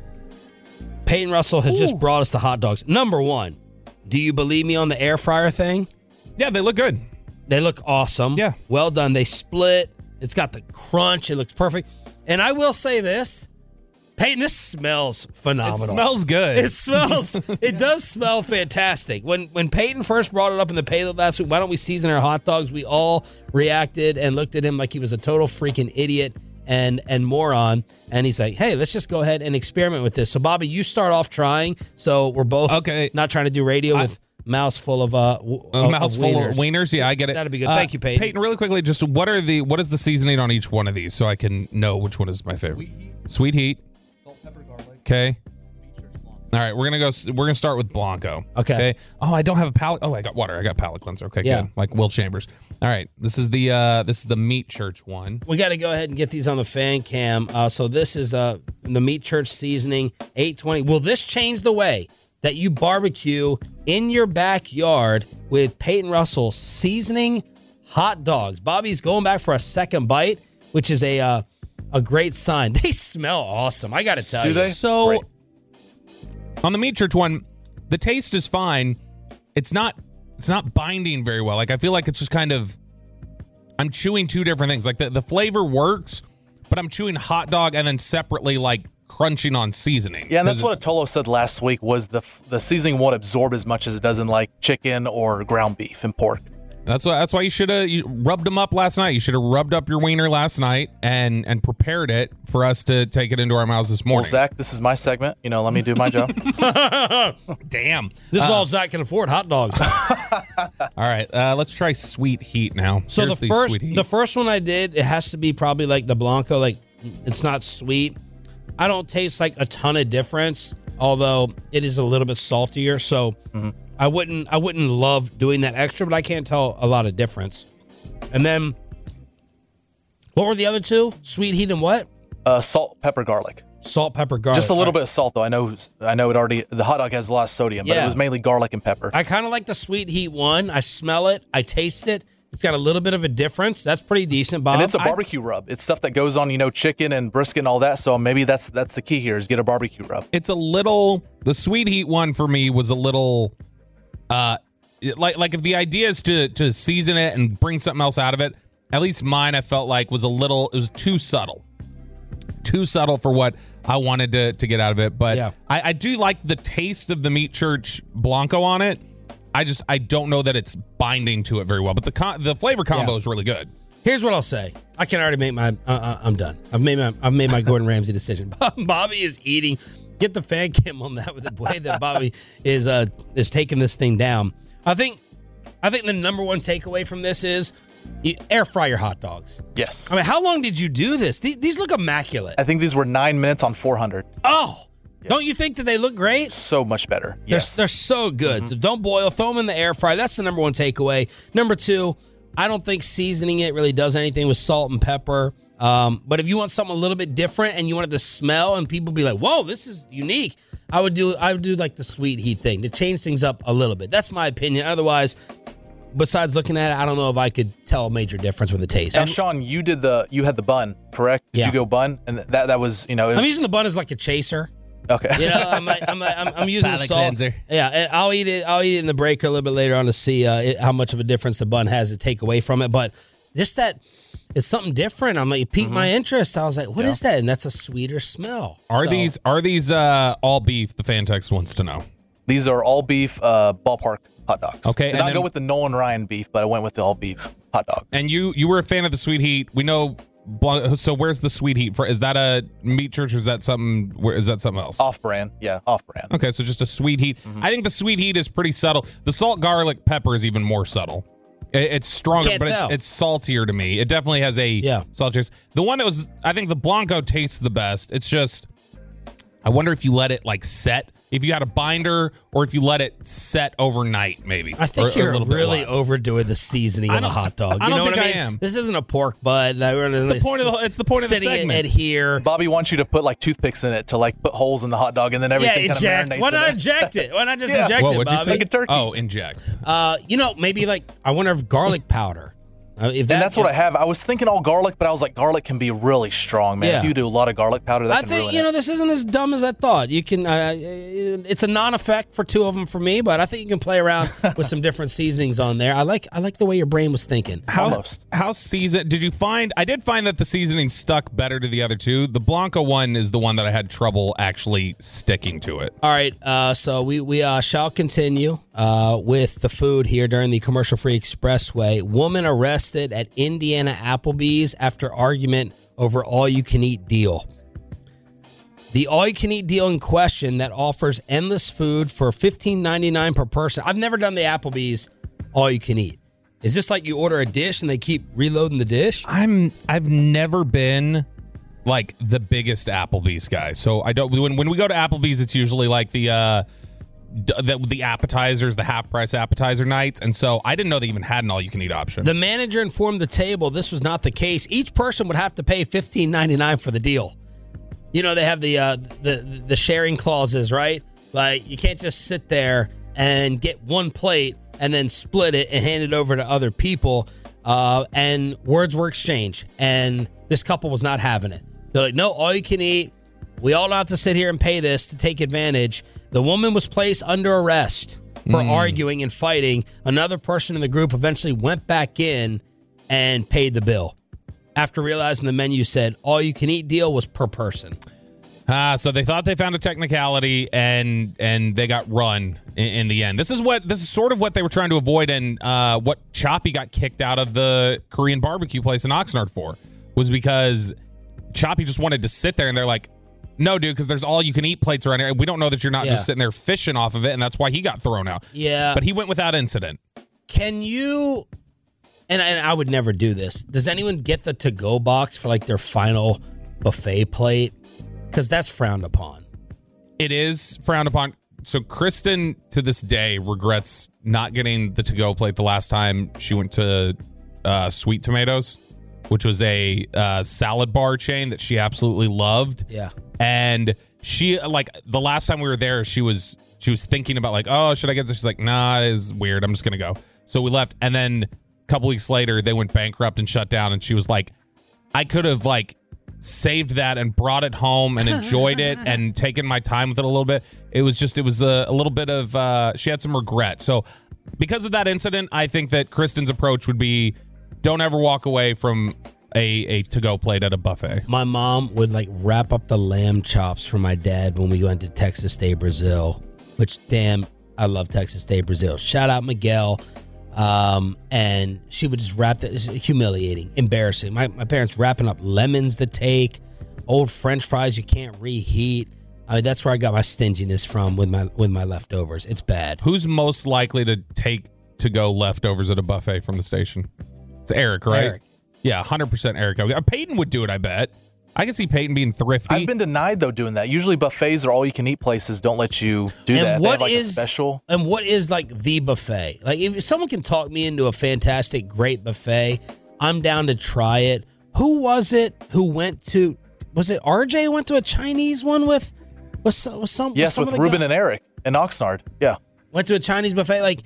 Peyton Russell has Ooh. just brought us the hot dogs. Number one, do you believe me on the air fryer thing? Yeah, they look good. They look awesome. Yeah. Well done. They split. It's got the crunch. It looks perfect. And I will say this, Peyton, this smells phenomenal. It smells good. It smells, it does smell fantastic. When when Peyton first brought it up in the payload last week, why don't we season our hot dogs? We all reacted and looked at him like he was a total freaking idiot and and moron. And he's like, hey, let's just go ahead and experiment with this. So, Bobby, you start off trying. So we're both okay. not trying to do radio I- with mouse full of uh w- a mouse of full wieners. of wieners. Yeah, I get it. That'd be good. Uh, Thank you, Peyton. Peyton, really quickly, just what are the what is the seasoning on each one of these so I can know which one is my favorite? Sweet heat. Sweet heat. Salt, pepper, garlic. Okay. All right, we're gonna go. We're gonna start with Blanco. Okay. okay. Oh, I don't have a palate. Oh, I got water. I got palate cleanser. Okay, Yeah. good. Like Will Chambers. All right, this is the uh this is the Meat Church one. We got to go ahead and get these on the fan cam. Uh, so this is uh the Meat Church seasoning eight twenty. Will this change the way that you barbecue in your backyard with Peyton Russell seasoning hot dogs? Bobby's going back for a second bite, which is a uh, a great sign. They smell awesome. I got to tell Do you. they? So Right. on the Meat Church one, the taste is fine. It's not it's not binding very well. Like I feel like it's just kind of I'm chewing two different things. Like the, the flavor works, but I'm chewing hot dog and then separately like crunching on seasoning. Yeah, and that's 'Cause what it's- Atolo said last week was the the seasoning won't absorb as much as it does in like chicken or ground beef and pork. That's why. That's why you should have rubbed them up last night. You should have rubbed up your wiener last night and and prepared it for us to take it into our mouths this Well, morning. Zach, this is my segment. You know, let me do my job. Damn. This is Uh, all Zach can afford, hot dogs. All right, uh, let's try Sweet Heat now. So Here's the the first Sweet Heat. the first one I did, it has to be probably like the Blanco. Like it's not sweet. I don't taste like a ton of difference, although it is a little bit saltier. So Mm-hmm. I wouldn't I wouldn't love doing that extra, but I can't tell a lot of difference. And then what were the other two? Sweet Heat and what? Uh, salt, pepper, garlic. Salt, pepper, garlic. Just a little All right. bit of salt, though. I know, I know it already. The hot dog has a lot of sodium, but Yeah. it was mainly garlic and pepper. I kind of like the Sweet Heat one. I smell it. I taste it. It's got a little bit of a difference. That's pretty decent, Bob. and it's a I- barbecue rub. It's stuff that goes on, you know, chicken and brisket and all that. So maybe that's that's the key here is get a barbecue rub. it's a little. The Sweet Heat one for me was a little. Uh, like like if the idea is to to season it and bring something else out of it, at least mine I felt like was a little. It was too subtle. Too subtle for what I wanted to to get out of it. But Yeah. I, I do like the taste of the Meat Church Blanco on it. I just I don't know that it's binding to it very well. But the con- the flavor combo Yeah. is really good. Here's what I'll say. I can already make my. Uh, uh, I'm done. I've made my. I've made my Gordon Ramsay decision. Bobby is eating. Get the fan cam on that with the way that Bobby is uh is taking this thing down. I think. I think the number one takeaway from this is you air fry your hot dogs. Yes. I mean, how long did you do this? These, these look immaculate. I think these were nine minutes on four hundred. Oh, don't you think that they look great? So much better. They're, Yes. they're so good. So don't boil. Throw them in the air fryer. That's the number one takeaway. Number two, I don't think seasoning it really does anything with salt and pepper. Um, but if you want something a little bit different and you want it to smell and people be like, whoa, this is unique, I would do I would do like the Sweet Heat thing to change things up a little bit. That's my opinion. Otherwise, besides looking at it, I don't know if I could tell a major difference with the taste. Now, Sean, you did the you had the bun, correct? Did Yeah. you go bun? And that that was, you know, it, I'm using the bun as like a chaser. Okay. You know, I'm I'm I'm, I'm using the Palate salt. cleanser. Yeah, and I'll eat it. I'll eat it in the break or a little bit later on to see uh, it, how much of a difference the bun has to take away from it. But just that it's something different. I'm like, it piqued mm-hmm. my interest. I was like, what yeah. is that? And that's a sweeter smell. Are so, these are these uh, all beef? The fan text wants to know. These are all beef uh, ballpark hot dogs. Okay, Did and not then, go with the Nolan Ryan beef, but I went with the all beef hot dog. And you you were a fan of the sweet heat. We know. So where's the sweet heat for? Is that a meat church or is that something? Where is that something else? Off brand, yeah, off brand. Okay, so just a sweet heat. Mm-hmm. I think the sweet heat is pretty subtle. The salt garlic pepper is even more subtle. It, it's stronger, Can't but tell. it's it's saltier to me. It definitely has a yeah. saltier. The one that was, I think the Blanco tastes the best. It's just, I wonder if you let it like set. If you had a binder or if you let it set overnight, maybe. I think or, you're or a little really bit overdoing the seasoning of a hot dog. I you don't know think what I I mean? am. This isn't a pork butt. It's the point of the. It's the point of the segment. Sitting here. Bobby wants you to put like toothpicks in it to like put holes in the hot dog, and then everything yeah, kind of eject. marinates. Why not in inject it? Why not just yeah. inject Whoa, it, what'd you Bobby? say? Like a turkey. Oh, inject. Uh, you know, maybe like I wonder if garlic powder. Uh, if that, and that's what I have. I was thinking all garlic, but I was like, garlic can be really strong, man. Yeah. If you do a lot of garlic powder, that I can think ruin you it. know this isn't as dumb as I thought. You can, uh, it's a non-effect for two of them for me, but I think you can play around with some different seasonings on there. I like, I like the way your brain was thinking. How, Almost. How season? Did you find? I did find that the seasoning stuck better to the other two. The Blanco one is the one that I had trouble actually sticking to it. All right, uh, so we we uh, shall continue uh, with the food here during the commercial-free expressway. Woman arrested at Indiana Applebee's after argument over all-you-can-eat deal. The all-you-can-eat deal in question that offers endless food for fifteen ninety-nine per person. I've never done the Applebee's all-you-can-eat. Is this like you order a dish and they keep reloading the dish? I'm I've never been like the biggest Applebee's guy. So I don't when when we go to Applebee's, it's usually like the uh the, the appetizers, the half price appetizer nights, and so I didn't know they even had an all you can eat option. The manager informed the table this was not the case. Each person would have to pay fifteen ninety-nine for the deal. You know, they have the uh, the the sharing clauses, right? Like you can't just sit there and get one plate and then split it and hand it over to other people. Uh, and words were exchanged, and this couple was not having it. They're like, no, all you can eat. We all have to sit here and pay this to take advantage. The woman was placed under arrest for mm. arguing and fighting. Another person in the group eventually went back in and paid the bill after realizing the menu said all you can eat deal was per person. Ah, so they thought they found a technicality and and they got run in, in the end. This is what this is sort of what they were trying to avoid, and uh, what Choppy got kicked out of the Korean barbecue place in Oxnard for was because Choppy just wanted to sit there, and they're like, no, dude, because there's all you can eat plates around here. We don't know that you're not Yeah. just sitting there fishing off of it, and that's why he got thrown out. Yeah. But he went without incident. Can you, and, and I would never do this, does anyone get the to-go box for like their final buffet plate? Because that's frowned upon. It is frowned upon. So Kristen, to this day, regrets not getting the to-go plate the last time she went to uh, Sweet Tomatoes, which was a uh, salad bar chain that she absolutely loved. Yeah. And she, like, the last time we were there, she was she was thinking about, like, oh, should I get this? She's like, nah, it is weird. I'm just going to go. So we left. And then a couple weeks later, they went bankrupt and shut down. And she was like, I could have, like, saved that and brought it home and enjoyed it and taken my time with it a little bit. It was just, it was a, a little bit of, uh, she had some regret. So because of that incident, I think that Kristen's approach would be, don't ever walk away from a, a to-go plate at a buffet. My mom would like wrap up the lamb chops for my dad when we went to Texas State Brazil, which, damn, I love Texas State Brazil. Shout out Miguel. Um, and she would just wrap that. It's humiliating, embarrassing. My, my parents wrapping up lemons to take, old French fries you can't reheat. I mean, that's where I got my stinginess from with my with my leftovers. It's bad. Who's most likely to take to-go leftovers at a buffet from the station? It's Eric, right? Eric. Yeah, one hundred percent Eric. Peyton would do it, I bet. I can see Peyton being thrifty. I've been denied, though, doing that. Usually buffets or all-you-can-eat places don't let you do and that. What they have, like, is, a special. And what is, like, the buffet? Like, if someone can talk me into a fantastic, great buffet, I'm down to try it. Who was it who went to, was it R J who went to a Chinese one with, with some, with some Yes, with, some with of the Ruben guy? and Eric in Oxnard. Yeah. Went to a Chinese buffet. Like,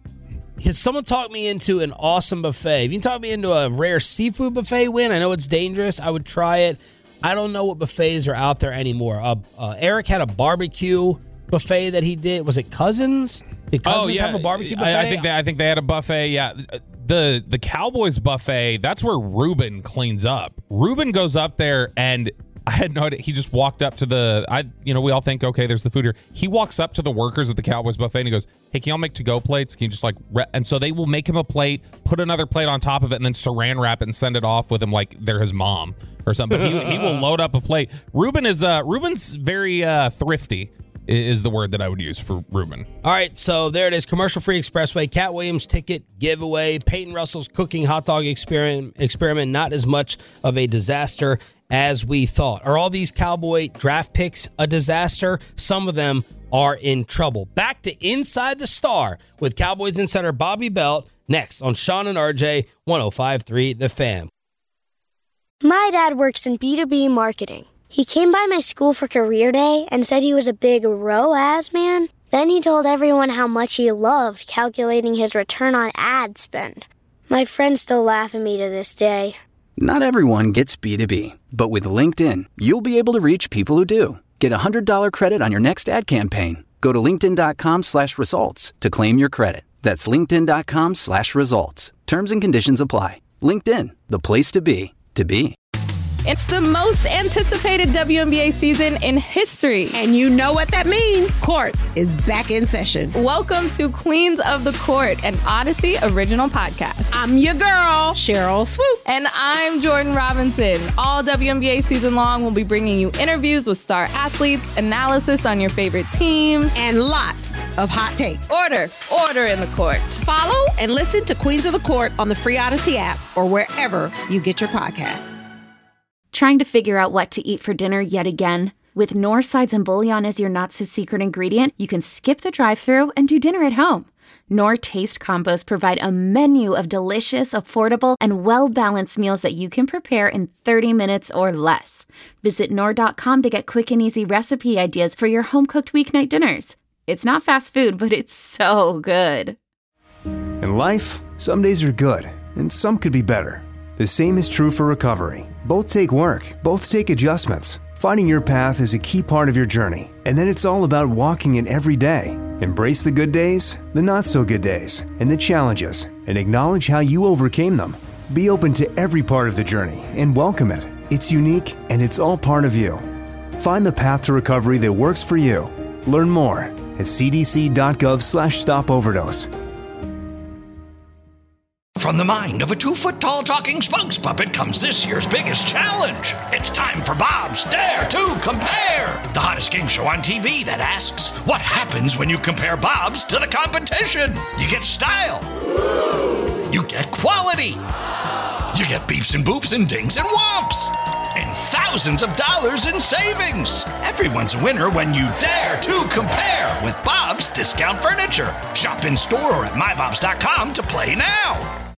can someone talk me into an awesome buffet? If you can talk me into a rare seafood buffet win, I know it's dangerous. I would try it. I don't know what buffets are out there anymore. Uh, uh, Eric had a barbecue buffet that he did. Was it Cousins? Did Cousins oh, yeah. have a barbecue buffet? I, I think they, I think they had a buffet. Yeah, the the Cowboys buffet. That's where Ruben cleans up. Ruben goes up there, and I had no idea. He just walked up to the. I you know we all think okay, there's the food here. He walks up to the workers at the Cowboys buffet and he goes, "Hey, can y'all make to go plates? Can you just like?" Re-? And so they will make him a plate, put another plate on top of it, and then Saran wrap it and send it off with him like they're his mom or something. But he, he will load up a plate. Ruben is uh Ruben's very uh, thrifty. Is the word that I would use for Ruben. All right, so there it is. Commercial-free expressway, Cat Williams ticket giveaway, Peyton Russell's cooking hot dog experiment, experiment not as much of a disaster as we thought. Are all these Cowboy draft picks a disaster? Some of them are in trouble. Back to Inside the Star with Cowboys insider Bobby Belt next on Sean and R J, one oh five point three The Fan. My dad works in B two B marketing. He came by my school for career day and said he was a big R O A S man. Then he told everyone how much he loved calculating his return on ad spend. My friends still laugh at me to this day. Not everyone gets B two B, but with LinkedIn, you'll be able to reach people who do. Get a one hundred dollars credit on your next ad campaign. Go to linkedin.com slash results to claim your credit. That's linkedin.com slash results. Terms and conditions apply. LinkedIn, the place to be, to be. It's the most anticipated W N B A season in history. And you know what that means. Court is back in session. Welcome to Queens of the Court, an Odyssey original podcast. I'm your girl, Cheryl Swoops. And I'm Jordan Robinson. All W N B A season long, we'll be bringing you interviews with star athletes, analysis on your favorite teams, and lots of hot takes. Order, order in the court. Follow and listen to Queens of the Court on the free Odyssey app or wherever you get your podcasts. Trying to figure out what to eat for dinner yet again? With Knorr sides and bouillon as your not-so-secret ingredient, you can skip the drive-thru and do dinner at home. Knorr Taste Combos provide a menu of delicious, affordable, and well-balanced meals that you can prepare in thirty minutes or less. Visit Knorr dot com to get quick and easy recipe ideas for your home-cooked weeknight dinners. It's not fast food, but it's so good. In life, some days are good, and some could be better. The same is true for recovery. Both take work, both take adjustments. Finding your path is a key part of your journey, and then it's all about walking it every day. Embrace the good days, the not-so-good days, and the challenges, and acknowledge how you overcame them. Be open to every part of the journey and welcome it. It's unique, and it's all part of you. Find the path to recovery that works for you. Learn more at cdc.gov slash stop overdose. From the mind of a two-foot-tall talking spokes puppet comes this year's biggest challenge. It's time for Bob's Dare to Compare, the hottest game show on T V that asks, what happens when you compare Bobs to the competition? You get style. You get quality. You get beeps and boops and dings and whomps. And thousands of dollars in savings. Everyone's a winner when you dare to compare with Bob's Discount Furniture. Shop in store or at my bobs dot com to play now.